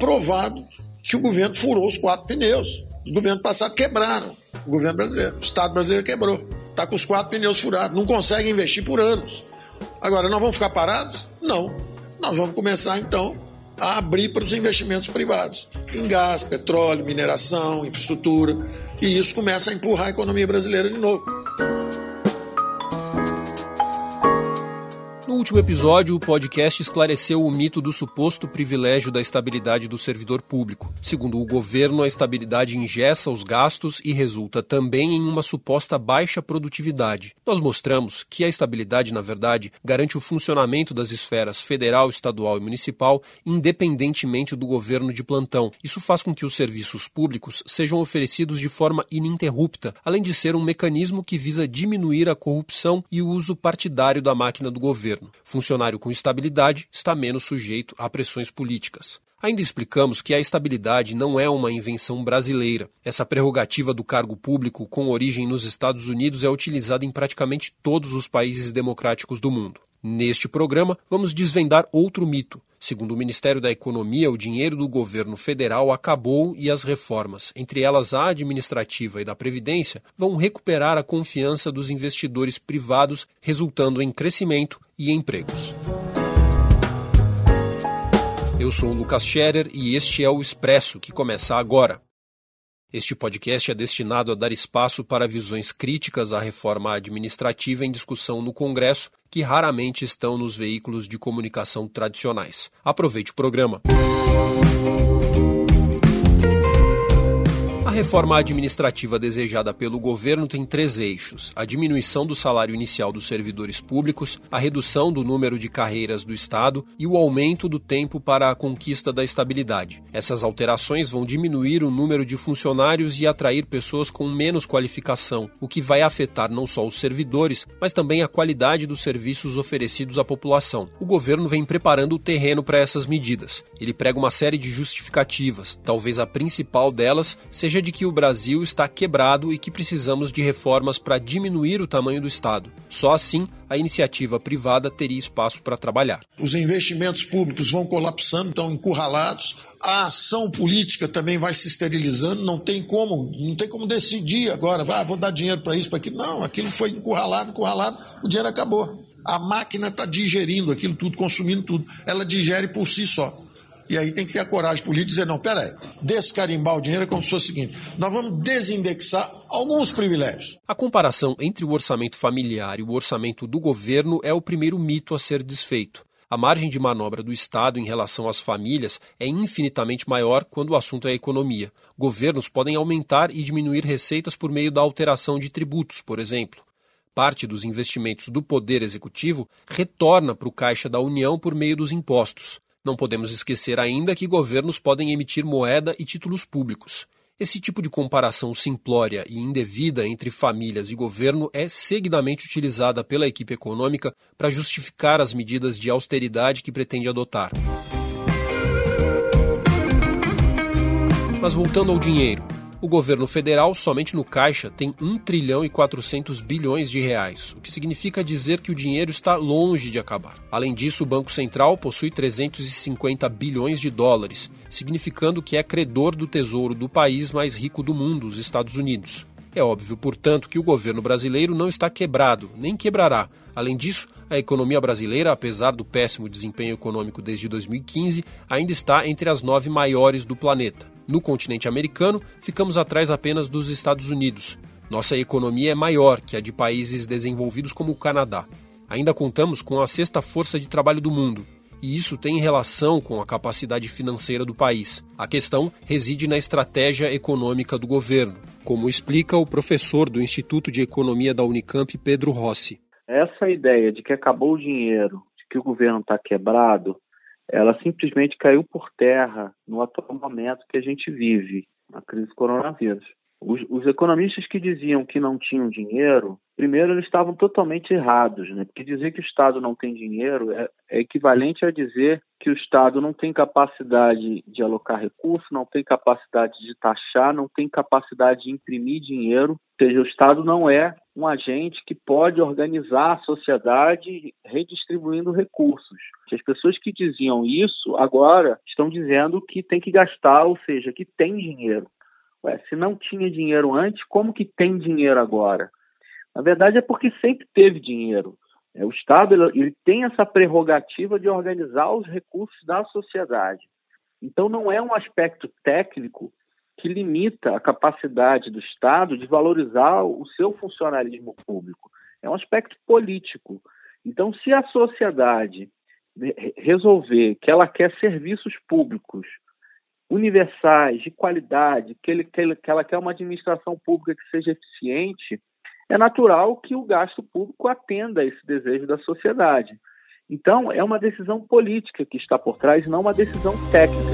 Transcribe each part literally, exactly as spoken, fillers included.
provado que o governo furou os quatro pneus. Os governos passados quebraram. O governo brasileiro, o Estado brasileiro quebrou. Está com os quatro pneus furados. Não consegue investir por anos. Agora, nós vamos ficar parados? Não. Nós vamos começar, então, a abrir para os investimentos privados. Em gás, petróleo, mineração, infraestrutura. E isso começa a empurrar a economia brasileira de novo. No último episódio, o podcast esclareceu o mito do suposto privilégio da estabilidade do servidor público. Segundo o governo, a estabilidade engessa os gastos e resulta também em uma suposta baixa produtividade. Nós mostramos que a estabilidade, na verdade, garante o funcionamento das esferas federal, estadual e municipal, independentemente do governo de plantão. Isso faz com que os serviços públicos sejam oferecidos de forma ininterrupta, além de ser um mecanismo que visa diminuir a corrupção e o uso partidário da máquina do governo. Funcionário com estabilidade está menos sujeito a pressões políticas. Ainda explicamos que a estabilidade não é uma invenção brasileira. Essa prerrogativa do cargo público com origem nos Estados Unidos é utilizada em praticamente todos os países democráticos do mundo. Neste programa, vamos desvendar outro mito. Segundo o Ministério da Economia, o dinheiro do governo federal acabou e as reformas, entre elas a administrativa e da Previdência, vão recuperar a confiança dos investidores privados, resultando em crescimento e empregos. Eu sou o Lucas Scherer e este é o Expresso, que começa agora. Este podcast é destinado a dar espaço para visões críticas à reforma administrativa em discussão no Congresso, que raramente estão nos veículos de comunicação tradicionais. Aproveite o programa. A reforma administrativa desejada pelo governo tem três eixos: a diminuição do salário inicial dos servidores públicos, a redução do número de carreiras do Estado e o aumento do tempo para a conquista da estabilidade. Essas alterações vão diminuir o número de funcionários e atrair pessoas com menos qualificação, o que vai afetar não só os servidores, mas também a qualidade dos serviços oferecidos à população. O governo vem preparando o terreno para essas medidas. Ele prega uma série de justificativas, talvez a principal delas seja de que o Brasil está quebrado e que precisamos de reformas para diminuir o tamanho do Estado. Só assim a iniciativa privada teria espaço para trabalhar. Os investimentos públicos vão colapsando, estão encurralados. A ação política também vai se esterilizando. Não tem como, não tem como decidir agora, ah, vou dar dinheiro para isso, para aquilo. Não, aquilo foi encurralado, encurralado, o dinheiro acabou. A máquina está digerindo aquilo tudo, consumindo tudo. Ela digere por si só. E aí tem que ter a coragem política de dizer, não, peraí, descarimbar o dinheiro é como se fosse o seguinte, nós vamos desindexar alguns privilégios. A comparação entre o orçamento familiar e o orçamento do governo é o primeiro mito a ser desfeito. A margem de manobra do Estado em relação às famílias é infinitamente maior quando o assunto é a economia. Governos podem aumentar e diminuir receitas por meio da alteração de tributos, por exemplo. Parte dos investimentos do Poder Executivo retorna para o caixa da União por meio dos impostos. Não podemos esquecer ainda que governos podem emitir moeda e títulos públicos. Esse tipo de comparação simplória e indevida entre famílias e governo é seguidamente utilizada pela equipe econômica para justificar as medidas de austeridade que pretende adotar. Mas voltando ao dinheiro. O governo federal, somente no caixa, tem um trilhão e quatrocentos bilhões de reais, o que significa dizer que o dinheiro está longe de acabar. Além disso, o Banco Central possui trezentos e cinquenta bilhões de dólares, significando que é credor do tesouro do país mais rico do mundo, os Estados Unidos. É óbvio, portanto, que o governo brasileiro não está quebrado, nem quebrará. Além disso, a economia brasileira, apesar do péssimo desempenho econômico desde dois mil e quinze, ainda está entre as nove maiores do planeta. No continente americano, ficamos atrás apenas dos Estados Unidos. Nossa economia é maior que a de países desenvolvidos como o Canadá. Ainda contamos com a sexta força de trabalho do mundo, e isso tem relação com a capacidade financeira do país. A questão reside na estratégia econômica do governo, como explica o professor do Instituto de Economia da Unicamp, Pedro Rossi. Essa ideia de que acabou o dinheiro, de que o governo está quebrado, ela simplesmente caiu por terra no atual momento que a gente vive, a crise do coronavírus. Os, os economistas que diziam que não tinham dinheiro, primeiro eles estavam totalmente errados, né? Porque dizer que o Estado não tem dinheiro é, é equivalente a dizer que o Estado não tem capacidade de alocar recursos, não tem capacidade de taxar, não tem capacidade de imprimir dinheiro. Ou seja, o Estado não é um agente que pode organizar a sociedade redistribuindo recursos. As pessoas que diziam isso agora estão dizendo que tem que gastar, ou seja, que tem dinheiro. Ué, se não tinha dinheiro antes, como que tem dinheiro agora? Na verdade é porque sempre teve dinheiro. O Estado ele, ele tem essa prerrogativa de organizar os recursos da sociedade. Então não é um aspecto técnico que limita a capacidade do Estado de valorizar o seu funcionalismo público. É um aspecto político. Então, se a sociedade resolver que ela quer serviços públicos universais, de qualidade, que, ele, que, ele, que ela quer uma administração pública que seja eficiente, é natural que o gasto público atenda a esse desejo da sociedade. Então, é uma decisão política que está por trás, não uma decisão técnica.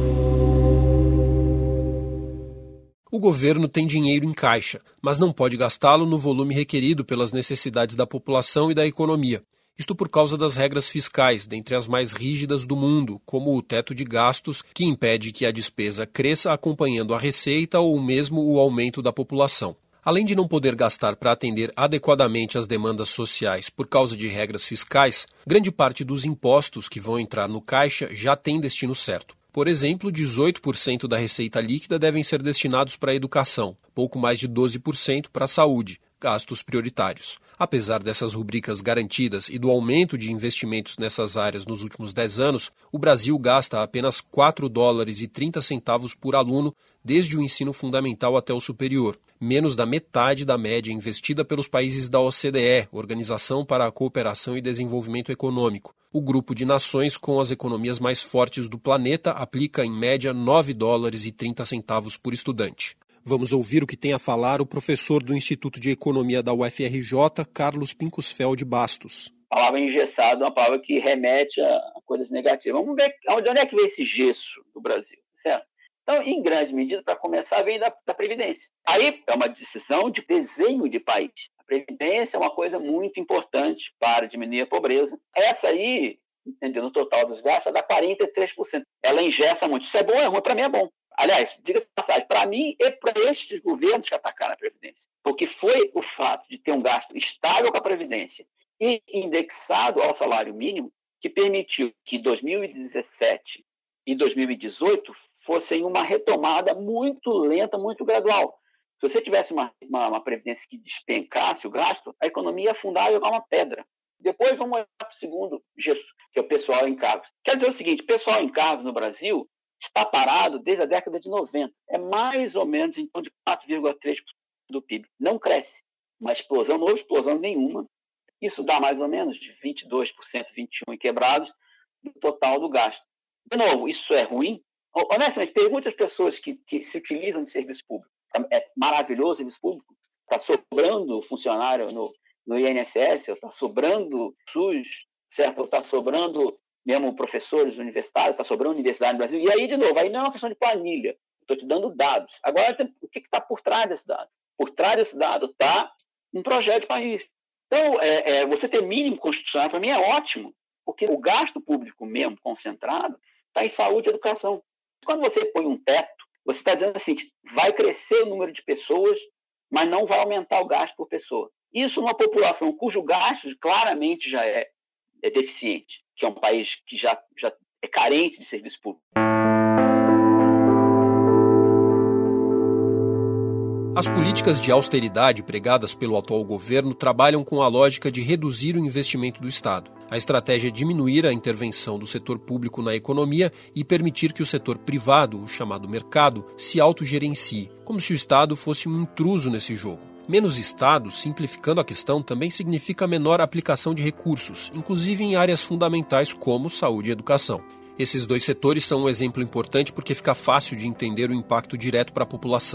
O governo tem dinheiro em caixa, mas não pode gastá-lo no volume requerido pelas necessidades da população e da economia. Isto por causa das regras fiscais, dentre as mais rígidas do mundo, como o teto de gastos, que impede que a despesa cresça acompanhando a receita ou mesmo o aumento da população. Além de não poder gastar para atender adequadamente às demandas sociais por causa de regras fiscais, grande parte dos impostos que vão entrar no caixa já tem destino certo. Por exemplo, dezoito por cento da receita líquida devem ser destinados para a educação, pouco mais de doze por cento para a saúde, gastos prioritários. Apesar dessas rubricas garantidas e do aumento de investimentos nessas áreas nos últimos dez anos, o Brasil gasta apenas quatro dólares e trinta centavos por aluno desde o ensino fundamental até o superior, menos da metade da média investida pelos países da O C D E, Organização para a Cooperação e Desenvolvimento Econômico. O grupo de nações com as economias mais fortes do planeta aplica, em média, nove dólares e trinta centavos por estudante. Vamos ouvir o que tem a falar o professor do Instituto de Economia da U F R J, Carlos Pincusfeld Bastos. A palavra engessado é uma palavra que remete a coisas negativas. Vamos ver de onde é que vem esse gesso do Brasil, certo? Então, em grande medida, para começar, vem da, da Previdência. Aí é uma decisão de desenho de país. A Previdência é uma coisa muito importante para diminuir a pobreza. Essa aí, entendendo o total dos gastos, dá quarenta e três por cento. Ela engessa muito. Isso é bom ou é ruim? Para mim é bom. Aliás, diga-se de passagem, para mim e para estes governos que atacaram a Previdência. Porque foi o fato de ter um gasto estável com a Previdência e indexado ao salário mínimo que permitiu que dois mil e dezessete e dois mil e dezoito fossem uma retomada muito lenta, muito gradual. Se você tivesse uma, uma, uma Previdência que despencasse o gasto, a economia ia afundar e ia jogar uma pedra. Depois vamos olhar para o segundo gesso, que é o pessoal em cargos. Quer dizer o seguinte, pessoal em cargos no Brasil está parado desde a década de noventa. É mais ou menos em torno de quatro vírgula três por cento do P I B. Não cresce. Uma explosão, não houve explosão nenhuma. Isso dá mais ou menos de vinte e dois por cento, vinte e um por cento e quebrados do total do gasto. De novo, isso é ruim? Honestamente, pergunte às pessoas que, que se utilizam de serviço público. É maravilhoso o serviço público? Está sobrando funcionário no, no I N S S? Está sobrando SUS? Certo? Está sobrando mesmo professores universitários? Está sobrando universidade no Brasil? E aí, de novo, aí não é uma questão de planilha. Estou te dando dados. Agora, o que está por trás desse dado? Por trás desse dado está um projeto de país. Então, é, é, você ter mínimo constitucional, para mim, é ótimo, porque o gasto público mesmo concentrado está em saúde e educação. Quando você põe um teto, você está dizendo assim, vai crescer o número de pessoas, mas não vai aumentar o gasto por pessoa. Isso numa população cujo gasto claramente já é, é deficiente, que é um país que já, já é carente de serviço público. As políticas de austeridade pregadas pelo atual governo trabalham com a lógica de reduzir o investimento do Estado. A estratégia é diminuir a intervenção do setor público na economia e permitir que o setor privado, o chamado mercado, se autogerencie, como se o Estado fosse um intruso nesse jogo. Menos Estado, simplificando a questão, também significa menor aplicação de recursos, inclusive em áreas fundamentais como saúde e educação. Esses dois setores são um exemplo importante porque fica fácil de entender o impacto direto para a população.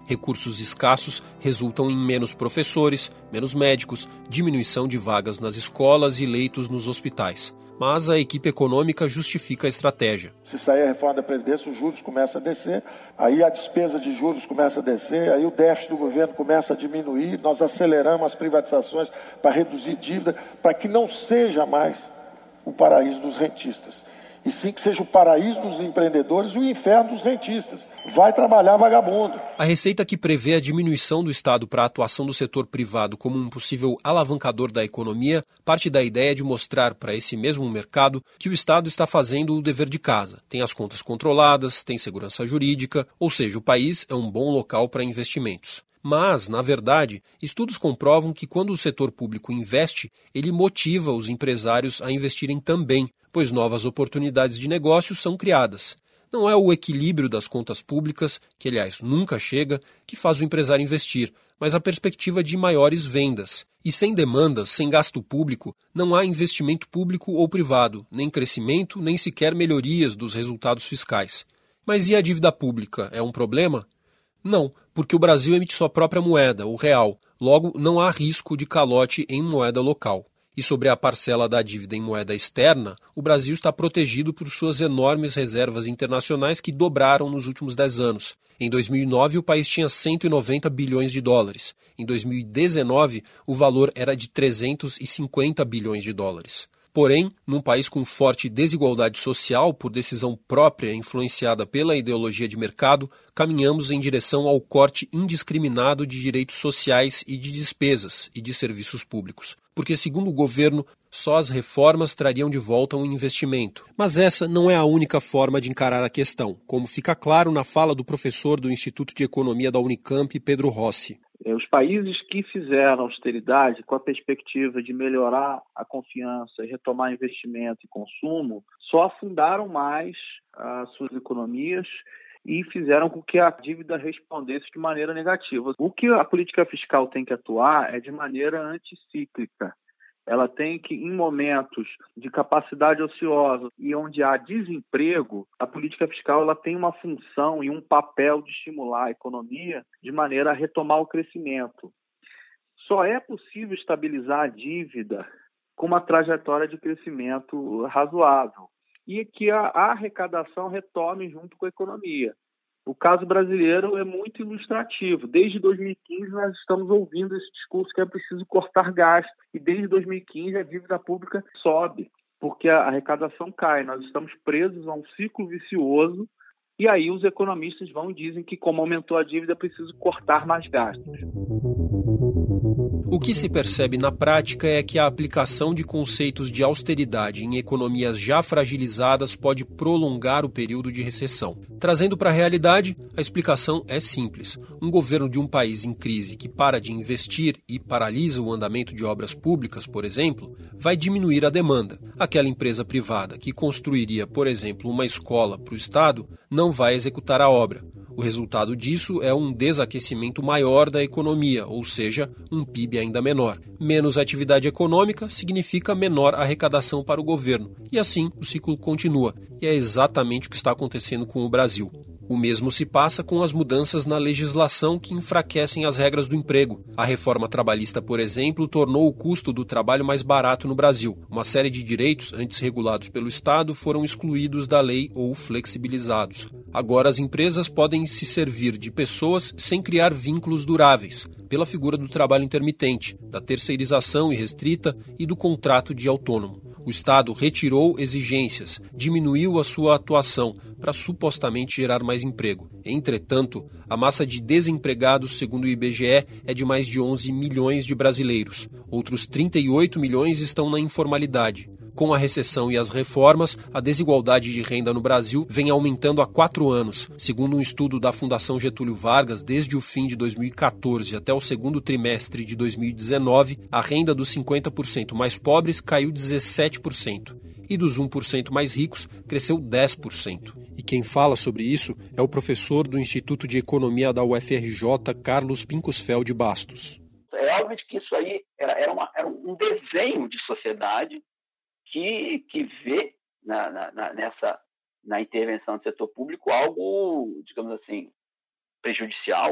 Recursos escassos resultam em menos professores, menos médicos, diminuição de vagas nas escolas e leitos nos hospitais. Mas a equipe econômica justifica a estratégia. Se sair a reforma da Previdência, os juros começam a descer, aí a despesa de juros começa a descer, aí o déficit do governo começa a diminuir, nós aceleramos as privatizações para reduzir dívida, para que não seja mais o paraíso dos rentistas, e sim que seja o paraíso dos empreendedores e o inferno dos rentistas. Vai trabalhar vagabundo. A receita que prevê a diminuição do Estado para a atuação do setor privado como um possível alavancador da economia parte da ideia de mostrar para esse mesmo mercado que o Estado está fazendo o dever de casa. Tem as contas controladas, tem segurança jurídica, ou seja, o país é um bom local para investimentos. Mas, na verdade, estudos comprovam que quando o setor público investe, ele motiva os empresários a investirem também, pois novas oportunidades de negócio são criadas. Não é o equilíbrio das contas públicas, que aliás nunca chega, que faz o empresário investir, mas a perspectiva de maiores vendas. E sem demanda, sem gasto público, não há investimento público ou privado, nem crescimento, nem sequer melhorias dos resultados fiscais. Mas e a dívida pública? É um problema? Não, porque o Brasil emite sua própria moeda, o real. Logo, não há risco de calote em moeda local. E sobre a parcela da dívida em moeda externa, o Brasil está protegido por suas enormes reservas internacionais que dobraram nos últimos dez anos. Em dois mil e nove, o país tinha cento e noventa bilhões de dólares. Em dois mil e dezenove, o valor era de trezentos e cinquenta bilhões de dólares. Porém, num país com forte desigualdade social por decisão própria influenciada pela ideologia de mercado, caminhamos em direção ao corte indiscriminado de direitos sociais e de despesas e de serviços públicos. Porque, segundo o governo, só as reformas trariam de volta um investimento. Mas essa não é a única forma de encarar a questão, como fica claro na fala do professor do Instituto de Economia da Unicamp, Pedro Rossi. Os países que fizeram austeridade com a perspectiva de melhorar a confiança e retomar investimento e consumo, só afundaram mais as suas economias e fizeram com que a dívida respondesse de maneira negativa. O que a política fiscal tem que atuar é de maneira anticíclica. Ela tem que, em momentos de capacidade ociosa e onde há desemprego, a política fiscal ela tem uma função e um papel de estimular a economia de maneira a retomar o crescimento. Só é possível estabilizar a dívida com uma trajetória de crescimento razoável e que a, a arrecadação retome junto com a economia. O caso brasileiro é muito ilustrativo. Desde dois mil e quinze nós estamos ouvindo esse discurso que é preciso cortar gastos. E desde dois mil e quinze a dívida pública sobe, porque a arrecadação cai. Nós estamos presos a um ciclo vicioso e aí os economistas vão e dizem que como aumentou a dívida é preciso cortar mais gastos. O que se percebe na prática é que a aplicação de conceitos de austeridade em economias já fragilizadas pode prolongar o período de recessão. Trazendo para a realidade, a explicação é simples. Um governo de um país em crise que para de investir e paralisa o andamento de obras públicas, por exemplo, vai diminuir a demanda. Aquela empresa privada que construiria, por exemplo, uma escola para o Estado, não vai executar a obra. O resultado disso é um desaquecimento maior da economia, ou seja, um P I B ainda menor. Menos atividade econômica significa menor arrecadação para o governo. E assim o ciclo continua. E é exatamente o que está acontecendo com o Brasil. O mesmo se passa com as mudanças na legislação que enfraquecem as regras do emprego. A reforma trabalhista, por exemplo, tornou o custo do trabalho mais barato no Brasil. Uma série de direitos, antes regulados pelo Estado, foram excluídos da lei ou flexibilizados. Agora as empresas podem se servir de pessoas sem criar vínculos duráveis, pela figura do trabalho intermitente, da terceirização irrestrita e do contrato de autônomo. O Estado retirou exigências, diminuiu a sua atuação para supostamente gerar mais emprego. Entretanto, a massa de desempregados, segundo o I B G E, é de mais de onze milhões de brasileiros. Outros trinta e oito milhões estão na informalidade. Com a recessão e as reformas, a desigualdade de renda no Brasil vem aumentando há quatro anos. Segundo um estudo da Fundação Getúlio Vargas, desde o fim de dois mil e catorze até o segundo trimestre de dois mil e dezenove, a renda dos cinquenta por cento mais pobres caiu dezessete por cento e dos um por cento mais ricos cresceu dez por cento. E quem fala sobre isso é o professor do Instituto de Economia da U F R J, Carlos Pincusfeld Bastos. É óbvio que isso aí era, era, uma, era um desenho de sociedade que, que vê na, na, nessa, na intervenção do setor público algo, digamos assim, prejudicial,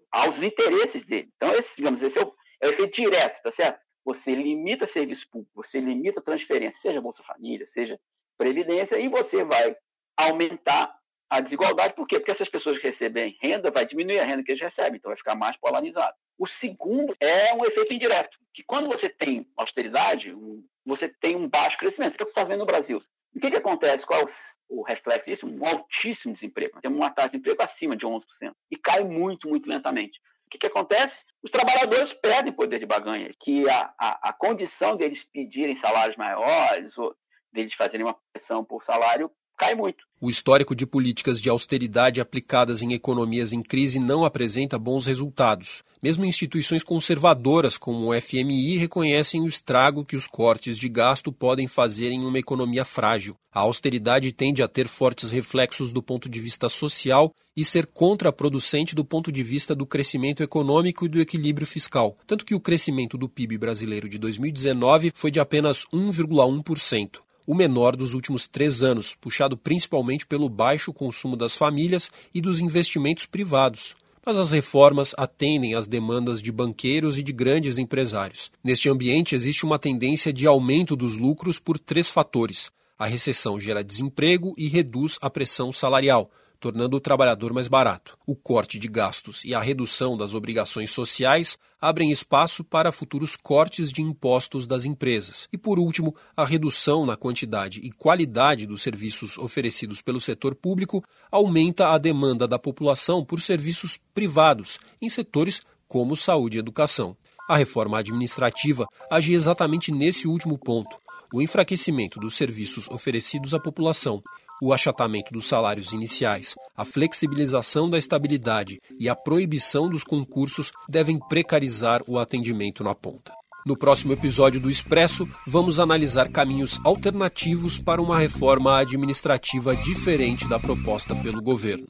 aos interesses dele. Então, esse, digamos, esse é o, é o efeito direto, tá certo? Você limita serviço público, você limita transferência, seja Bolsa Família, seja Previdência, e você vai aumentar a desigualdade. Por quê? Porque essas pessoas que recebem renda, vai diminuir a renda que eles recebem, então vai ficar mais polarizado. O segundo é um efeito indireto, que quando você tem austeridade, você tem um baixo crescimento. O que você está vendo no Brasil? O que, que acontece? Qual é o, o reflexo disso? Um altíssimo desemprego. Nós temos uma taxa de emprego acima de onze por cento e cai muito, muito lentamente. O que, que acontece? Os trabalhadores perdem poder de barganha, que a, a, a condição deles pedirem salários maiores ou deles fazerem uma pressão por salário cai muito. O histórico de políticas de austeridade aplicadas em economias em crise não apresenta bons resultados. Mesmo instituições conservadoras como o F M I reconhecem o estrago que os cortes de gasto podem fazer em uma economia frágil. A austeridade tende a ter fortes reflexos do ponto de vista social e ser contraproducente do ponto de vista do crescimento econômico e do equilíbrio fiscal. Tanto que o crescimento do P I B brasileiro de dois mil e dezenove foi de apenas um vírgula um por cento. O menor dos últimos três anos, puxado principalmente pelo baixo consumo das famílias e dos investimentos privados. Mas as reformas atendem às demandas de banqueiros e de grandes empresários. Neste ambiente, existe uma tendência de aumento dos lucros por três fatores. A recessão gera desemprego e reduz a pressão salarial, tornando o trabalhador mais barato. O corte de gastos e a redução das obrigações sociais abrem espaço para futuros cortes de impostos das empresas. E, por último, a redução na quantidade e qualidade dos serviços oferecidos pelo setor público aumenta a demanda da população por serviços privados, em setores como saúde e educação. A reforma administrativa age exatamente nesse último ponto. O enfraquecimento dos serviços oferecidos à população, o achatamento dos salários iniciais, a flexibilização da estabilidade e a proibição dos concursos devem precarizar o atendimento na ponta. No próximo episódio do Expresso, vamos analisar caminhos alternativos para uma reforma administrativa diferente da proposta pelo governo.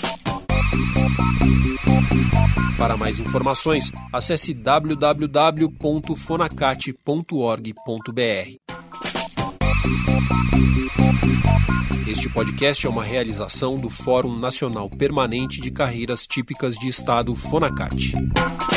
Para mais informações, acesse w w w ponto fonacate ponto org ponto b r. Este podcast é uma realização do Fórum Nacional Permanente de Carreiras Típicas de Estado FONACAT.